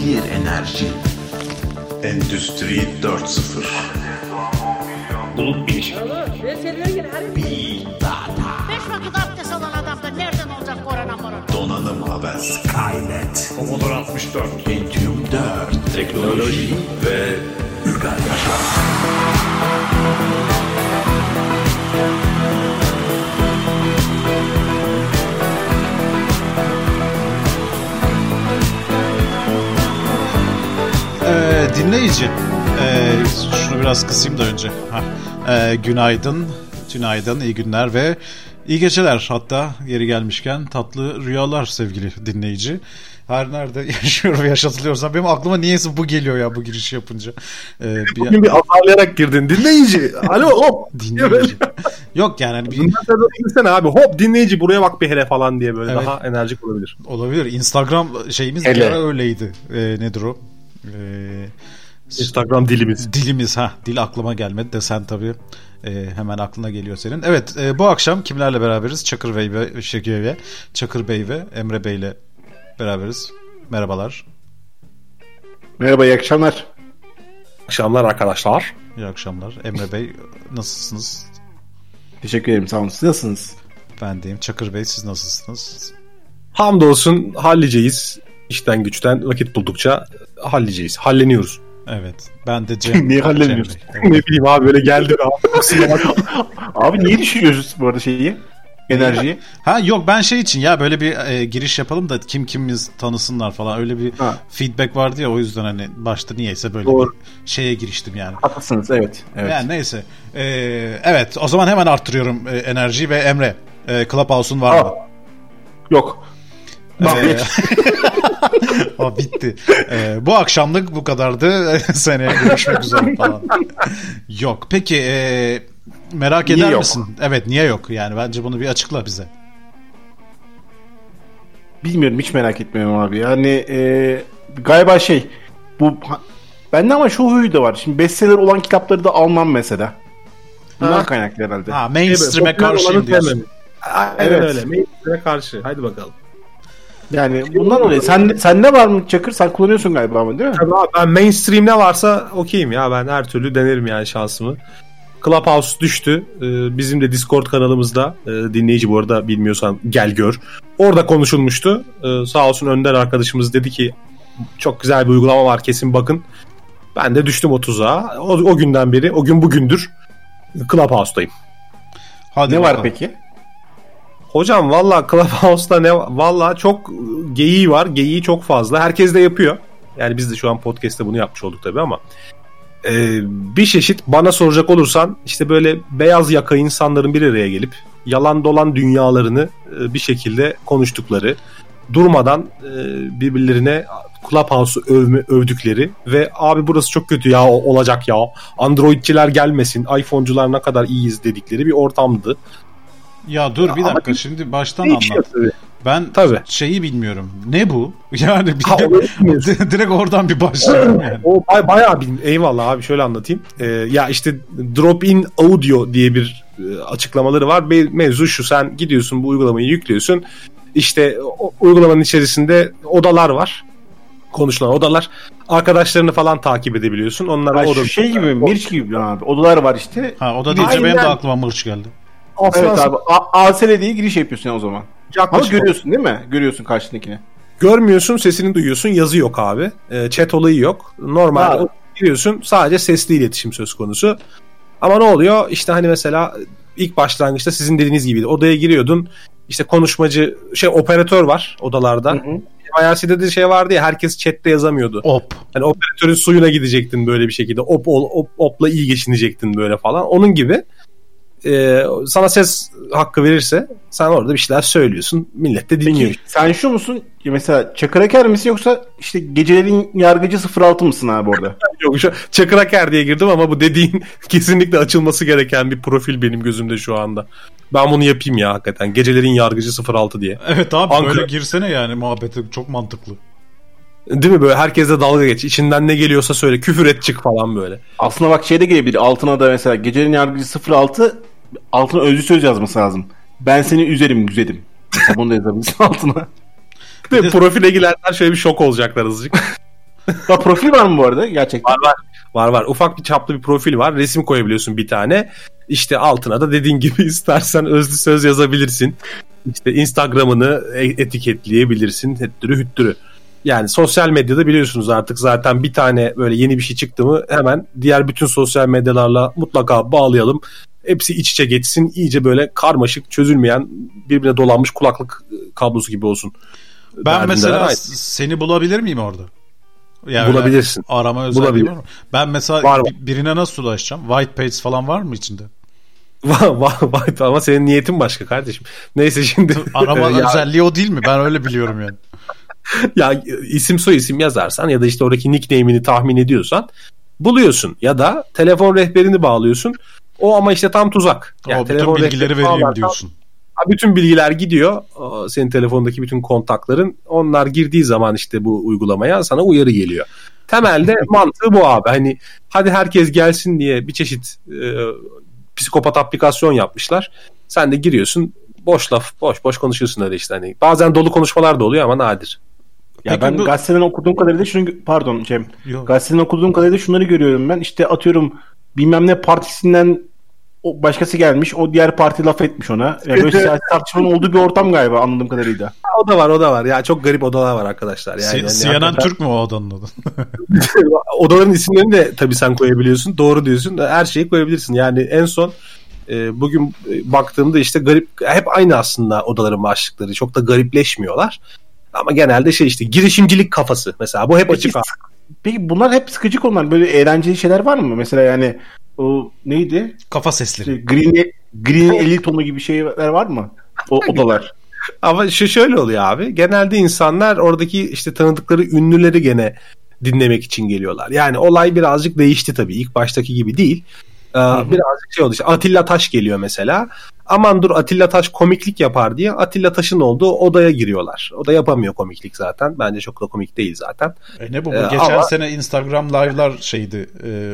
bir enerji. Endüstri 4.0. Bulut bilişim. Big Data. 5 vakit abdest alan adamda nereden olacak korona morona? Donanım haber. Skynet. Commodore 64. Pentium 4. Teknoloji ve uygar yaşam. Dinleyici, şunu biraz kısayım da önce. Günaydın, tünaydın, iyi günler ve iyi geceler. Hatta yeri gelmişken tatlı rüyalar sevgili dinleyici. Her nerede yaşıyor ve yaşatılıyorsam benim aklıma niyeyse bu geliyor ya bu girişi yapınca. Bugün bir azarlayarak girdin. Dinleyici. Alo hop. Dinleyici. Yok yani. Hani Girsene abi hop dinleyici buraya bak bir hele falan diye böyle evet. Daha enerjik olabilir. Olabilir. Instagram şeyimiz bir ara öyleydi. Nedir o? Instagram dilimiz. Dilimiz dil aklıma gelmedi de sen tabii hemen aklına geliyor senin. Evet bu akşam kimlerle beraberiz? Çakır Bey ve Emre Bey ile beraberiz. Merhabalar. Merhaba, iyi akşamlar. Akşamlar arkadaşlar. İyi akşamlar. Emre Bey nasılsınız? Teşekkür ederim, sağ olun. Siz nasılsınız? Ben deyim. Çakır Bey siz nasılsınız? Hamdolsun halliceğiz. İşten güçten vakit buldukça halliceğiz. Halleniyoruz. Evet. Ben de Cem. Niye halleniyoruz? Ne bileyim abi böyle geldi. Abi niye düşürüyoruz bu arada şeyi? Enerjiyi. Yok ben şey için ya böyle bir giriş yapalım da kimiz tanısınlar falan öyle bir feedback vardı ya o yüzden hani başta niyeyse böyle bir şeye giriştim yani. Haklısınız evet. Yani neyse. Evet o zaman hemen arttırıyorum enerjiyi ve Emre Clubhouse'un var mı? Yok. O bitti. Bu akşamlık bu kadardı. Seneye görüşmek üzere falan. Yok. Peki merak eder niye misin? Yok? Evet niye yok? Yani bence bunu bir açıkla bize. Bilmiyorum, hiç merak etmiyorum abi. Yani galiba bu bende ama şu huyu da var. Şimdi bestseller olan kitapları da almam mesela. Bundan kaynaklı herhalde. Mainstream'e karşıyım diyorsun. Evet öyle. Mainstream'e karşı. Haydi bakalım. Yani bundan dolayı. Sen ne var mı Çakır? Sen kullanıyorsun galiba ama değil mi? Tabii abi, ben mainstream ne varsa okeyim ya. Ben her türlü denerim yani şansımı. Clubhouse düştü. Bizim de Discord kanalımızda dinleyici bu arada bilmiyorsan gel gör. Orada konuşulmuştu. Sağ olsun Önder arkadaşımız dedi ki çok güzel bir uygulama var kesin bakın. Ben de düştüm o tuzağa. O günden beri, o gün bugündür Clubhouse'dayım. Ne var peki? Hocam valla Clubhouse'da valla çok geyiği var. Geyiği çok fazla. Herkes de yapıyor. Yani biz de şu an podcast'te bunu yapmış olduk tabii ama bir çeşit bana soracak olursan işte böyle beyaz yaka insanların bir araya gelip yalan dolan dünyalarını bir şekilde konuştukları, durmadan birbirlerine Clubhouse'u övdükleri ve abi burası çok kötü ya olacak ya Androidçiler gelmesin, iPhone'cular ne kadar iyiyiz dedikleri bir ortamdı. Ya dur bir dakika şimdi baştan anlat. Ben şeyi bilmiyorum. Ne bu? Yani direkt oradan bir başlayalım yani. O bayağı eyvallah abi şöyle anlatayım. Ya işte drop-in audio diye bir açıklamaları var. Mevzu şu, sen gidiyorsun bu uygulamayı yüklüyorsun. İşte uygulamanın içerisinde odalar var. Konuşulan odalar. Arkadaşlarını falan takip edebiliyorsun. Onlara şu gibi Mirç gibi abi. Odalar var işte. Oda deyince benim de aklıma Mirç geldi. Evet abi. ASL diye giriş yapıyorsun o zaman. Ama görüyorsun değil mi? Görüyorsun karşındakini. Görmüyorsun, sesini duyuyorsun. Yazı yok abi. Chat olayı yok. Normal giriyorsun. Sadece sesli iletişim söz konusu. Ama ne oluyor? İşte hani mesela ilk başlangıçta sizin dediğiniz gibi odaya giriyordun. İşte konuşmacı operatör var odalarda. IRC'de de şey vardı ya, herkes chatte yazamıyordu. Hani operatörün suyuna gidecektin böyle bir şekilde. Op'la iyi geçinecektin böyle falan. Onun gibi sana ses hakkı verirse sen orada bir şeyler söylüyorsun. Millet de dinliyor. Sen şu musun? Mesela Çakıraker misin yoksa işte gecelerin yargıcı 06 mısın abi orada? Yok Çakıraker diye girdim ama bu dediğin kesinlikle açılması gereken bir profil benim gözümde şu anda. Ben bunu yapayım ya hakikaten. Gecelerin yargıcı 06 diye. Evet abi böyle girsene yani muhabbeti çok mantıklı. Değil mi, böyle herkesle dalga geç. İçinden ne geliyorsa söyle, küfür et çık falan böyle. Aslında bak de gelebilir. Altına da mesela gecelerin yargıcı 06 altına özlü söz yazması lazım. Ben seni üzerim güzelim. Bunu da yazabilirsin altına. Profile girenler şöyle bir şok olacaklar azıcık. Ya profil var mı bu arada gerçekten? Var. Ufak bir çaplı bir profil var. Resim koyabiliyorsun bir tane. İşte altına da dediğin gibi istersen özlü söz yazabilirsin. İşte Instagram'ını etiketleyebilirsin. Hüttürü. Yani sosyal medyada biliyorsunuz artık zaten bir tane böyle yeni bir şey çıktı mı hemen diğer bütün sosyal medyalarla mutlaka bağlayalım. Hepsi iç içe geçsin. İyice böyle karmaşık, çözülmeyen, birbirine dolanmış kulaklık kablosu gibi olsun. Ben mesela seni bulabilir miyim orada? Yani bulabilirsin. Arama özelliği var mı? Ben mesela birine nasıl ulaşacağım? White page falan var mı içinde? Var ama senin niyetin başka kardeşim. Neyse şimdi. Arama özelliği o değil mi? Ben öyle biliyorum yani. Ya isim soy isim yazarsan ya da işte oradaki nickname'ini tahmin ediyorsan buluyorsun. Ya da telefon rehberini bağlıyorsun. O ama işte tam tuzak. Yani bütün bilgileri vereyim diyorsun. Bütün bilgiler gidiyor. Senin telefondaki bütün kontakların. Onlar girdiği zaman işte bu uygulamaya sana uyarı geliyor. Temelde mantığı bu abi. Hani hadi herkes gelsin diye bir çeşit psikopat aplikasyon yapmışlar. Sen de giriyorsun. Boş konuşuyorsun öyle işte. Hani bazen dolu konuşmalar da oluyor ama nadir. Ya peki ben gazeteden okuduğum kadarıyla pardon Cem. Yok. Gazeteden okuduğum kadarıyla şunları görüyorum ben. İşte atıyorum bilmem ne partisinden o başkası gelmiş. O diğer parti laf etmiş ona. Yani böyle siyasi tartışmanın olduğu bir ortam galiba anladığım kadarıyla. O da var. Ya çok garip odalar var arkadaşlar. Yani CNN Türk mü o odanın adı? Odaların isimlerini de tabii sen koyabiliyorsun. Doğru diyorsun. Her şeyi koyabilirsin. Yani en son bugün baktığımda işte garip, hep aynı aslında odaların başlıkları. Çok da garipleşmiyorlar. Ama genelde işte girişimcilik kafası. Mesela bu hep açık. Peki bunlar hep sıkıcı konular. Böyle eğlenceli şeyler var mı? Mesela yani o neydi? Kafa sesleri. Green 50 tonu gibi şeyler var mı? O odalar. Ama şöyle oluyor abi. Genelde insanlar oradaki işte tanıdıkları ünlüleri gene dinlemek için geliyorlar. Yani olay birazcık değişti tabii. İlk baştaki gibi değil. Birazcık oldu. İşte Atilla Taş geliyor mesela. Aman dur Atilla Taş komiklik yapar diye Atilla Taş'ın olduğu odaya giriyorlar. O da yapamıyor komiklik zaten. Bence çok da komik değil zaten. Ne bu? Geçen sene Instagram live'lar şeydi.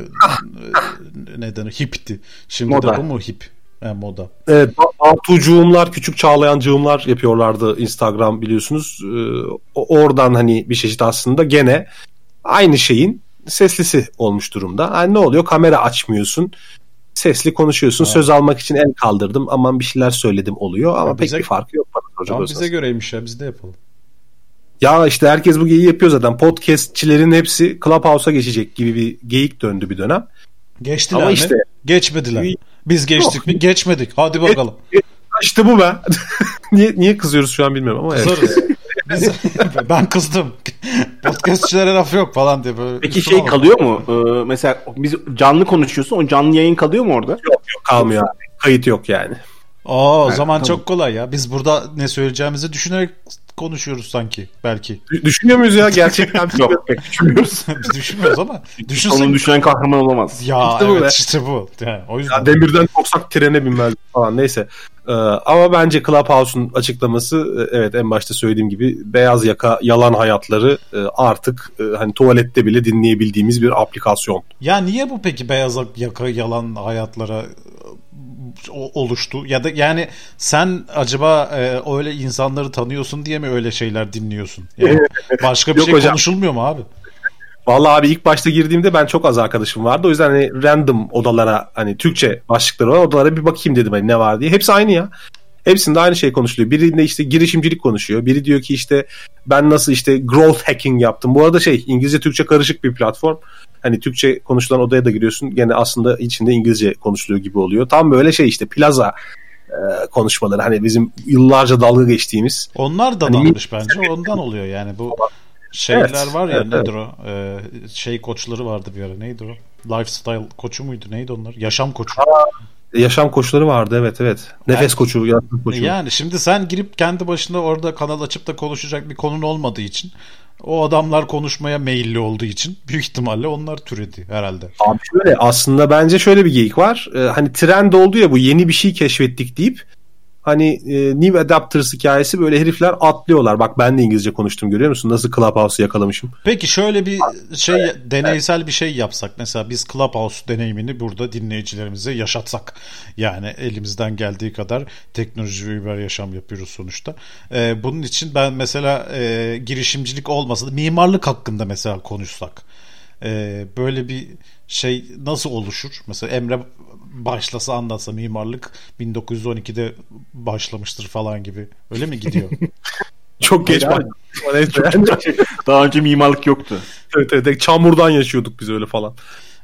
Neden? Hip'ti. Şimdi moda. De bu mu hip? Moda. Evet. Altucuğumlar, küçük çağlayancığımlar yapıyorlardı Instagram biliyorsunuz. Oradan hani bir çeşit aslında gene aynı şeyin seslisi olmuş durumda. Yani ne oluyor? Kamera açmıyorsun. Sesli konuşuyorsun. Söz almak için el kaldırdım. Aman bir şeyler söyledim oluyor. Ama pek bir farkı yok. Tamam bize göreymiş ya. Biz de yapalım. Ya işte herkes bu geyiği yapıyor zaten. Podcastçilerin hepsi Clubhouse'a geçecek gibi bir geyik döndü bir dönem. Geçtiler ama mi? İşte, geçmediler. Biz geçtik mi? Geçmedik. Hadi bakalım. İşte bu be. niye kızıyoruz şu an bilmiyorum ama. Kızarız. Ben kızdım. Podcastçilere laf yok falan diye böyle. Peki şey kalıyor mu? Mesela biz canlı konuşuyorsun. O canlı yayın kalıyor mu orada? Yok kalmıyor. Kayıt yok yani. O zaman tamam. Çok kolay ya. Biz burada ne söyleyeceğimizi düşünerek konuşuyoruz sanki belki. Düşünüyor muyuz ya gerçekten? Yok pek düşünmüyoruz. Biz düşünmüyoruz ama. Onun düşünen kahraman olamaz. Ya işte evet işte bu. Yani, o yüzden. Ya demirden korksak trene binmez falan neyse. Ama bence Clubhouse'un açıklaması evet en başta söylediğim gibi beyaz yaka yalan hayatları artık hani tuvalette bile dinleyebildiğimiz bir aplikasyon. Ya niye bu peki beyaz yaka yalan hayatlara oluştu? Ya da yani sen acaba öyle insanları tanıyorsun diye mi öyle şeyler dinliyorsun? Yani başka bir şey hocam. Konuşulmuyor mu abi? Vallahi abi ilk başta girdiğimde ben çok az arkadaşım vardı. O yüzden hani random odalara hani Türkçe başlıkları olan odalara bir bakayım dedim hani ne var diye. Hepsi aynı ya. Hepsinde aynı şey konuşuluyor. Birinde işte girişimcilik konuşuyor. Biri diyor ki işte ben nasıl işte growth hacking yaptım. Bu arada İngilizce Türkçe karışık bir platform. Hani Türkçe konuşulan odaya da giriyorsun. Gene aslında içinde İngilizce konuşuluyor gibi oluyor. Tam böyle işte plaza konuşmaları. Hani bizim yıllarca dalga geçtiğimiz. Onlar da hani dalmış bence. Ondan oluyor yani bu şeyler evet, var ya evet, nedir o? Koçları vardı bir ara. Neydi o? Lifestyle koçu muydu? Neydi onlar? Yaşam koçu. Yaşam koçları vardı evet. Nefes koçu, yaşam koçu. Yani şimdi sen girip kendi başına orada kanal açıp da konuşacak bir konun olmadığı için o adamlar konuşmaya meyilli olduğu için büyük ihtimalle onlar türedi herhalde. Abi şöyle aslında bence şöyle bir geyik var. Hani trend oldu ya bu yeni bir şey keşfettik deyip hani New Adapters hikayesi böyle herifler atlıyorlar. Bak ben de İngilizce konuştum, görüyor musun? Nasıl Clubhouse'u yakalamışım. Peki şöyle bir deneysel bir şey yapsak. Mesela biz Clubhouse deneyimini burada dinleyicilerimize yaşatsak. Yani elimizden geldiği kadar teknoloji ve über yaşam yapıyoruz sonuçta. Bunun için ben mesela girişimcilik olmasa da mimarlık hakkında mesela konuşsak. Böyle bir şey nasıl oluşur? Mesela Emre başlasa, anlatsa mimarlık 1912'de başlamıştır falan gibi. Öyle mi gidiyor? Çok geç başladı. Daha önce mimarlık yoktu. Evet, çamurdan yaşıyorduk biz öyle falan.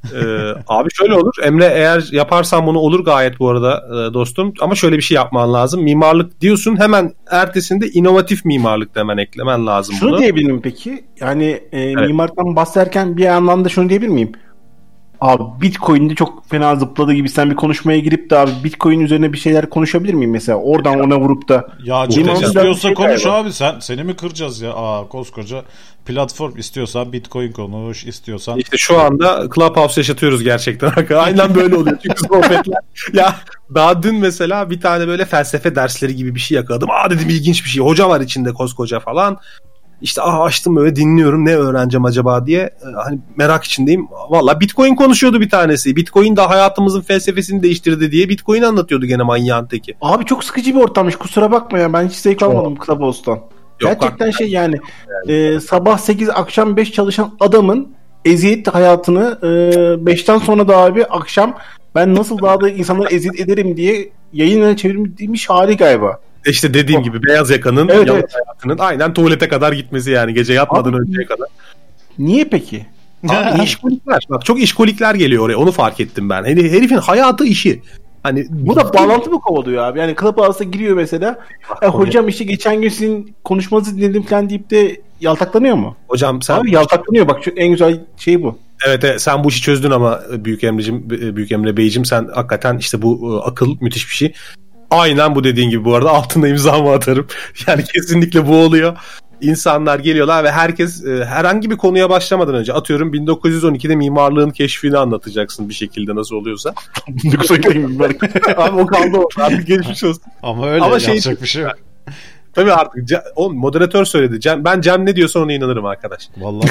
Abi şöyle olur. Emre, eğer yaparsan bunu olur gayet bu arada dostum. Ama şöyle bir şey yapman lazım. Mimarlık diyorsun, hemen ertesinde inovatif mimarlık da hemen eklemen lazım. Şunu bunu diyebilir miyim peki? Yani mimarlıktan bahsederken bir yandan da şunu diyebilir miyim? Abi Bitcoin'de çok fena zıpladı gibi, sen bir konuşmaya girip de abi Bitcoin üzerine bir şeyler konuşabilir miyim mesela? Oradan ona vurup da. Ya canım istiyorsa konuş abi, seni mi kıracağız ya? Koskoca platform, istiyorsan Bitcoin konuş, istiyorsan. İşte şu anda Clubhouse yaşatıyoruz gerçekten. Aynen böyle oluyor çünkü sohbetler. Ya daha dün mesela bir tane böyle felsefe dersleri gibi bir şey yakaladım. Dedim ilginç bir şey. Hoca var içinde koskoca falan. İşte açtım böyle dinliyorum, ne öğreneceğim acaba diye, hani merak içindeyim. Valla Bitcoin konuşuyordu bir tanesi. Bitcoin de hayatımızın felsefesini değiştirdi diye Bitcoin anlatıyordu gene manyağın teki. Abi çok sıkıcı bir ortammış, kusura bakma ya, ben hiç zevk almadım Clubhouse'tan. Gerçekten şey yani sabah 8 akşam 5 çalışan adamın eziyet hayatını 5'ten sonra da abi akşam ben nasıl daha da insanları eziyet ederim diye yayına çevirmiş hali galiba. İşte dediğim gibi beyaz yakanın hayatının aynen tuvalete kadar gitmesi, yani gece yatmadan önceye kadar. Niye peki? Abi işkolikler. Bak çok işkolikler geliyor oraya. Onu fark ettim ben. Hani herifin hayatı işi. Hani bu da bağlantı mı kovalıyor abi? Yani Clubhouse'a giriyor mesela. Hocam işte geçen gün sizin konuşmanızı dinledim falan deyip de yaltaklanıyor mu? Hocam sen... Abi yaltaklanıyor, bak şu en güzel şey bu. Evet, sen bu işi çözdün ama Büyük Emre Beyciğim, sen hakikaten işte bu akıl müthiş bir şey. Aynen bu dediğin gibi bu arada, altında imzamı atarım. Yani kesinlikle bu oluyor. İnsanlar geliyorlar ve herkes herhangi bir konuya başlamadan önce, atıyorum 1912'de mimarlığın keşfini anlatacaksın bir şekilde, nasıl oluyorsa. 1912'de mimarlık. Abi o kaldı o. Artık geçmiş olsun. Ama öyle yapacak bir şey yok. Tabii artık moderatör söyledi. Cem ne diyorsa ona inanırım arkadaş. Vallahi.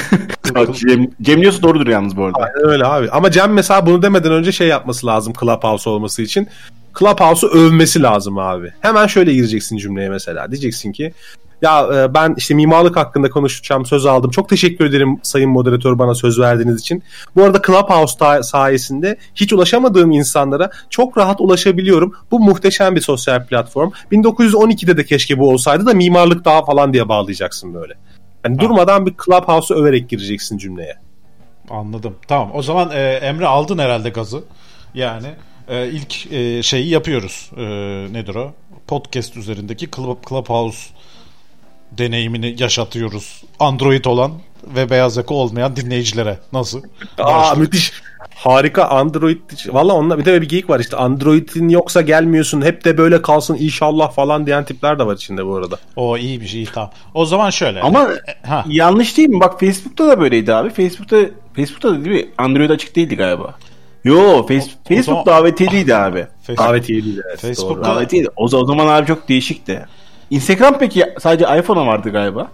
Cem diyorsa doğrudur yalnız bu arada. Aynen öyle abi. Ama Cem mesela bunu demeden önce şey yapması lazım Clubhouse olması için. Clubhouse'u övmesi lazım abi. Hemen şöyle gireceksin cümleye mesela. Diyeceksin ki ya ben işte mimarlık hakkında konuşacağım, söz aldım. Çok teşekkür ederim sayın moderatör, bana söz verdiğiniz için. Bu arada Clubhouse sayesinde hiç ulaşamadığım insanlara çok rahat ulaşabiliyorum. Bu muhteşem bir sosyal platform. 1912'de de keşke bu olsaydı da mimarlık daha falan diye bağlayacaksın böyle. Yani durmadan bir Clubhouse'u överek gireceksin cümleye. Anladım. Tamam. O zaman Emre aldın herhalde gazı. Yani ilk şeyi yapıyoruz. Nedir o? Podcast üzerindeki Clubhouse deneyimini yaşatıyoruz. Android olan ve beyaz yaka olmayan dinleyicilere. Nasıl? Müthiş. Harika. Android. Valla onunla bir de bir geyik var işte. Android'in yoksa gelmiyorsun. Hep de böyle kalsın inşallah falan diyen tipler de var içinde bu arada. O iyiymiş, iyi, tamam. O zaman şöyle. Ama yanlış değil mi? Bak Facebook'ta da böyleydi abi. Facebook'ta da değil mi? Android açık değildi galiba. Yo, Facebook davetiyeliydi abi. Davetiyeliydi. Evet, Facebook'ta davetiyeliydi. O zaman abi çok değişikti. Instagram peki sadece iPhone'a vardı galiba.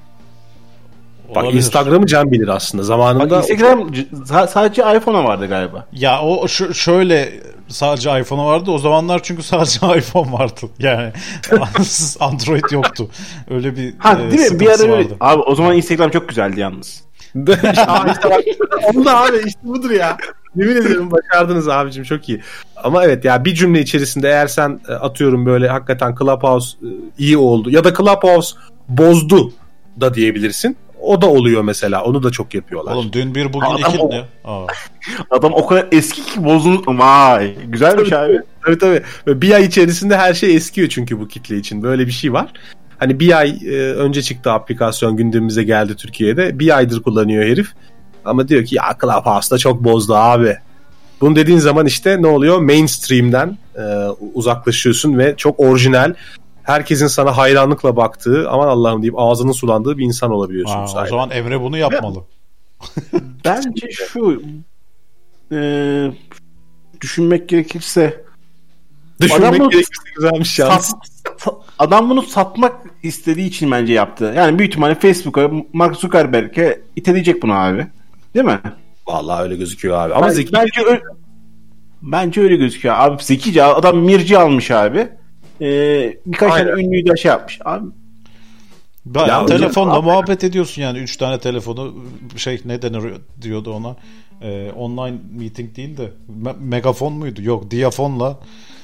Bak olabilir. Instagram'ı Can bilir aslında zamanında. Bak Instagram sadece iPhone'a vardı galiba. Ya o şöyle sadece iPhone'a vardı. O zamanlar çünkü sadece iPhone vardı. Yani Android yoktu. Öyle bir değil mi? Bir ara öyle. Abi o zaman Instagram çok güzeldi yalnız. Onu da abi işte budur ya. Yemin ederim başardınız abicim, çok iyi. Ama evet ya, bir cümle içerisinde eğer sen atıyorum böyle hakikaten Clubhouse iyi oldu ya da Clubhouse bozdu da diyebilirsin. O da oluyor mesela. Onu da çok yapıyorlar. Oğlum dün bir bugün iki ne? Adam o kadar eski ki bozulmuş. Vay güzelmiş abi. Tabii. Bir ay içerisinde her şey eskiyor çünkü bu kitle için. Böyle bir şey var. Hani bir ay önce çıktı aplikasyon, gündemimize geldi Türkiye'de. Bir aydır kullanıyor herif. Ama diyor ki ya Clubhouse'da çok bozdu abi. Bunu dediğin zaman işte ne oluyor? Mainstream'den uzaklaşıyorsun ve çok orijinal, herkesin sana hayranlıkla baktığı, aman Allah'ım deyip ağzının sulandığı bir insan olabiliyorsun. O zaman Emre bunu yapmalı. Bence şu düşünmek gerekirse Düşünmek gerekirse güzelmiş yalnız. Adam bunu satmak istediği için bence yaptı. Yani büyük ihtimalle Facebook'a, Mark Zuckerberg'e iteleyecek bunu abi. Değil mi? Vallahi öyle gözüküyor abi. Ama zeki. Bence öyle gözüküyor. Abi zekice adam Mirci almış abi. Birkaç tane ünlüyü de şey yapmış. Abi ya telefonla muhabbet ediyorsun yani 3 tane telefonu ne denir diyordu ona. Online meeting değil de megafon muydu? Yok, diyafonla.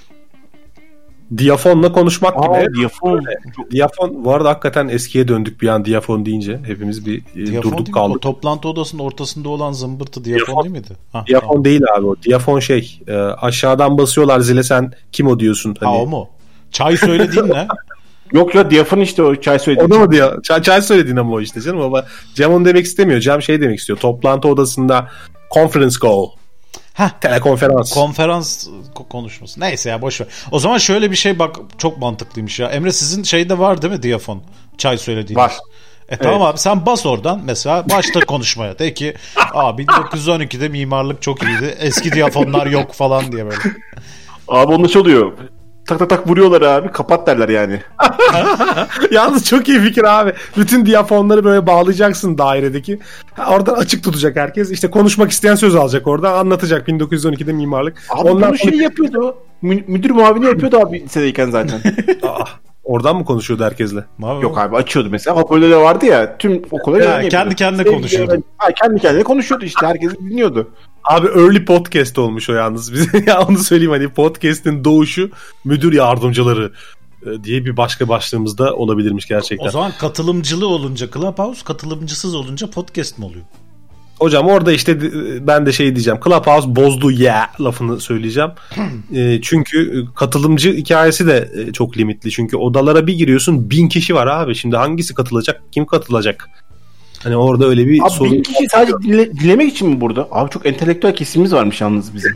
Diyafonla konuşmak gibi. Diyafon. Diyafon bu arada hakikaten eskiye döndük bir an diyafon deyince. Hepimiz bir durduk kaldık. O toplantı odasının ortasında olan zımbırtı diyafon değil miydi? Diyafon tamam. Değil abi o. Diyafon aşağıdan basıyorlar zile, sen kim o diyorsun. Hani. O mu? Çay söylediğin ne? Yok ya diyafon işte o çay söylediğin. O da mı diyor? Çay söylediğin ama o işte canım. Ama Cem onu demek istemiyor. Cem demek istiyor. Toplantı odasında conference call. Telekonferans. Konferans konuşması. Neyse ya boş ver. O zaman şöyle bir şey bak, çok mantıklıymış ya. Emre sizin şeyde var değil mi diyafon? Çay söylediğiniz. Var. Tamam abi sen bas oradan mesela başla konuşmaya. De ki 1912'de mimarlık çok iyiydi. Eski diyafonlar yok falan diye böyle. Abi onda çalıyor. Tak tak vuruyorlar abi. Kapat derler yani. Yalnız çok iyi fikir abi. Bütün diyafonları böyle bağlayacaksın dairedeki. Oradan açık tutacak herkes. İşte konuşmak isteyen söz alacak oradan. Anlatacak 1912'de mimarlık. Abi onlar bunu yapıyordu. Müdür muavini yapıyordu abi lisedeyken zaten. Oradan mı konuşuyordu herkesle? Yok abi açıyordu mesela. Hoparlörde vardı ya. Tüm okula kendi kendine konuşuyordu. Kendi kendine konuşuyordu işte. Herkes dinliyordu. Abi early podcast olmuş o yalnız. Bize ya onu söyleyeyim, hani podcast'in doğuşu müdür yardımcıları diye bir başka başlığımızda olabilirmiş gerçekten. O zaman katılımcılı olunca Clubhouse, katılımcısız olunca podcast mı oluyor? Hocam orada işte ben de diyeceğim. Clubhouse bozdu lafını söyleyeceğim. Çünkü katılımcı hikayesi de çok limitli. Çünkü odalara bir giriyorsun 1000 kişi var abi. Şimdi hangisi katılacak? Kim katılacak? Hani orada öyle bir abi sorun. 1000 kişi sadece dinlemek için mi burada? Abi çok entelektüel kesimimiz varmış yalnız bizim.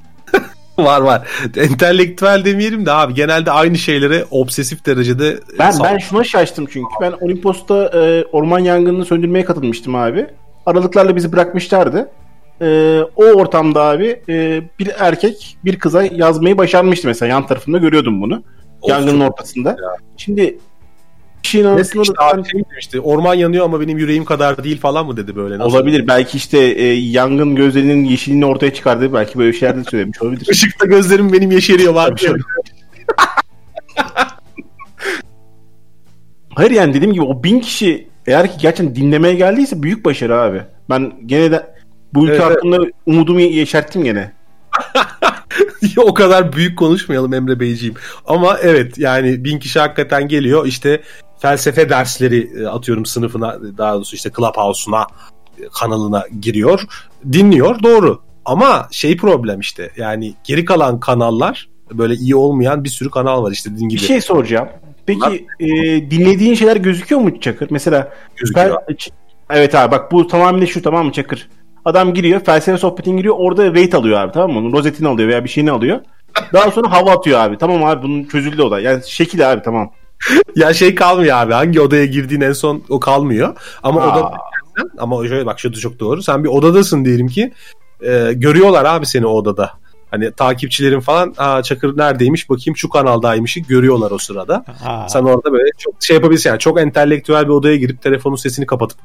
var. Entelektüel demeyelim de abi genelde aynı şeylere obsesif derecede. Ben şuna şaştım çünkü. Ben Olimpos'ta orman yangınını söndürmeye katılmıştım abi. Aralıklarla bizi bırakmışlardı. O ortamda abi bir erkek bir kıza yazmayı başarmıştı mesela, yan tarafında görüyordum bunu. Yangının ortasında. Ya. Şimdi kişinin arasında da demişti. Orman yanıyor ama benim yüreğim kadar değil falan mı dedi böyle. Nasıl? Olabilir. Belki işte yangın gözlerinin yeşilini ortaya çıkardı. Belki böyle şeyler de söylemiş olabilir. Işıkta gözlerim benim yeşeriyor var. Hayır yani dediğim gibi o 1000 kişi eğer ki gerçekten dinlemeye geldiyse büyük başarı abi. Ben gene de bu ülke hakkında umudumu yeşerttim gene. O kadar büyük konuşmayalım Emre Beyciğim. Ama evet yani 1000 kişi hakikaten geliyor. İşte felsefe dersleri atıyorum sınıfına, daha doğrusu işte Clubhouse'una, kanalına giriyor. Dinliyor, doğru. Ama problem işte. Yani geri kalan kanallar, böyle iyi olmayan bir sürü kanal var işte dediğin gibi. Bir şey soracağım. Peki dinlediğin şeyler gözüküyor mu Çakır? Mesela gözüküyor. Evet abi bak bu tamamen şu, tamam mı Çakır? Adam giriyor, felsefe sohbetine giriyor, orada rate alıyor abi, tamam mı? Onun rozetini alıyor veya bir şeyini alıyor. Daha sonra hava atıyor abi. Tamam abi bunun çözüldü o da. Yani şekil abi, tamam. Ya kalmıyor abi. Hangi odaya girdiğin en son o kalmıyor. Ama şöyle bak, şu da çok doğru. Sen bir odadasın diyelim ki. Görüyorlar abi seni o odada. Hani takipçilerin falan Çakır neredeymiş bakayım, şu kanaldaymışı görüyorlar o sırada. Sen orada böyle çok yapabilirsin yani, çok entelektüel bir odaya girip telefonun sesini kapatıp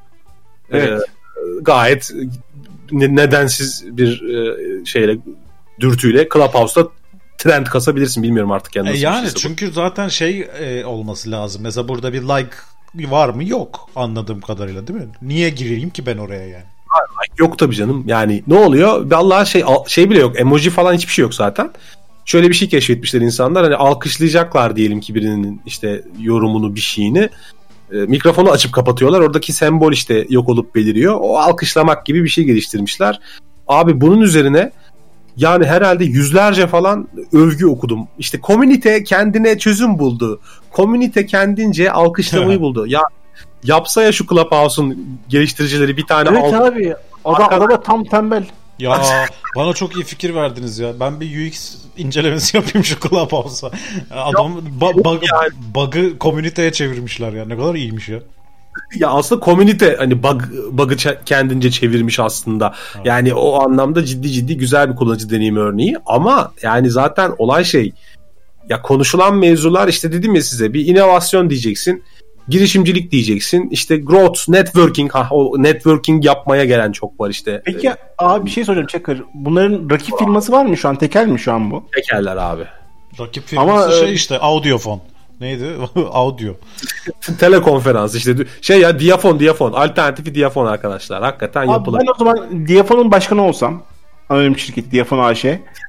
gayet nedensiz bir dürtüyle Clubhouse'da trend kasabilirsin, bilmiyorum artık yani. Yani çünkü zaten olması lazım. Mesela burada bir like var mı? Yok anladığım kadarıyla, değil mi? Niye gireyim ki ben oraya yani? Yok tabii canım. Yani ne oluyor? Vallahi şey bile yok. Emoji falan hiçbir şey yok zaten. Şöyle bir şey keşfetmişler insanlar. Hani alkışlayacaklar diyelim ki birinin işte yorumunu, bir şeyini. Mikrofonu açıp kapatıyorlar. Oradaki sembol işte yok olup beliriyor. O alkışlamak gibi bir şey geliştirmişler. Abi bunun üzerine yani herhalde yüzlerce falan övgü okudum. İşte komünite kendine çözüm buldu. Komünite kendince alkışlamayı buldu. Ya yapsa ya şu Clubhouse'un geliştiricileri bir tane. Evet abi. Adama tam tembel. Ya bana çok iyi fikir verdiniz ya. Ben bir UX incelemesi yapayım şu Clubhouse'a. Adam bug'ı komüniteye çevirmişler ya. Ne kadar iyiymiş ya. Ya aslında komünite hani bug'ı kendince çevirmiş aslında. Evet. Yani o anlamda ciddi güzel bir kullanıcı deneyimi örneği. Ama yani zaten olay ya konuşulan mevzular işte dedim ya size, bir inovasyon diyeceksin, girişimcilik diyeceksin, işte growth, networking, o networking yapmaya gelen çok var işte. Peki abi bir şey soracağım Çakır. Bunların rakip firması var mı şu an? Tekel mi şu an bu? Tekerler abi. Rakip firması işte Audiofon. Neydi? Audio. Telekonferans işte ya Diyafon. Alternatifi Diyafon arkadaşlar. Hakikaten yapılır. Ben o zaman Diyafon'un başkanı olsam, anonim şirketi Diyafon AŞ.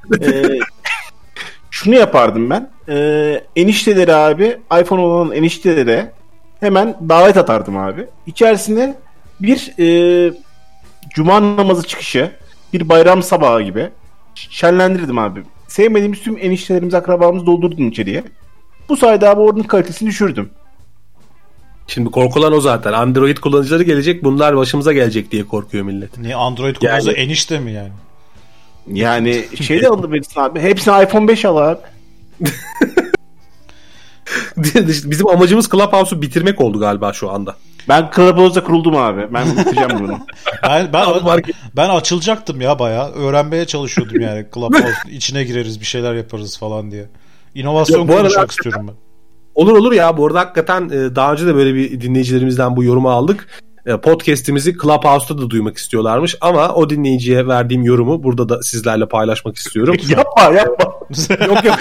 Şunu yapardım ben. Enişteleri abi, iPhone olan eniştelere hemen davet atardım abi. İçerisine bir cuma namazı çıkışı, bir bayram sabahı gibi şenlendirdim abi. Sevmediğimiz tüm eniştelerimiz, akrabamızı doldurdum içeriye. Bu sayede abi ordunun kalitesini düşürdüm. Şimdi korkulan o zaten. Android kullanıcıları gelecek, bunlar başımıza gelecek diye korkuyor millet. Niye Android kullanıcıları enişte mi yani? Yani de alabilirsin abi. Hepsine iPhone 5 al abi. Bizim amacımız Clubhouse'u bitirmek oldu galiba şu anda. Ben Clubhouse'da kuruldum abi. Ben bitireceğim bunu. Ben açılacaktım ya bayağı. Öğrenmeye çalışıyordum yani. Clubhouse içine gireriz, bir şeyler yaparız falan diye. İnovasyon konuşmak istiyorum ben. Olur ya. Bu arada hakikaten daha önce de böyle bir dinleyicilerimizden bu yorumu aldık. Podcast'imizi Clubhouse'da da duymak istiyorlarmış ama o dinleyiciye verdiğim yorumu burada da sizlerle paylaşmak istiyorum. Yapma. Yok.